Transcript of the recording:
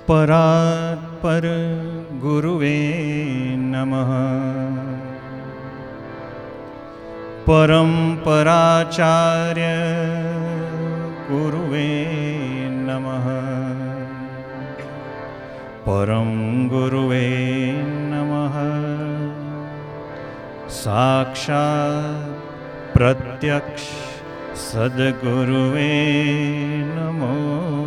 परात्पर गुरुवे नमः। परम्पराचार्य गुरुवे नमः। परम गुरुवे नमः। साक्षात् प्रत्यक्ष सद्गुरुवे नमो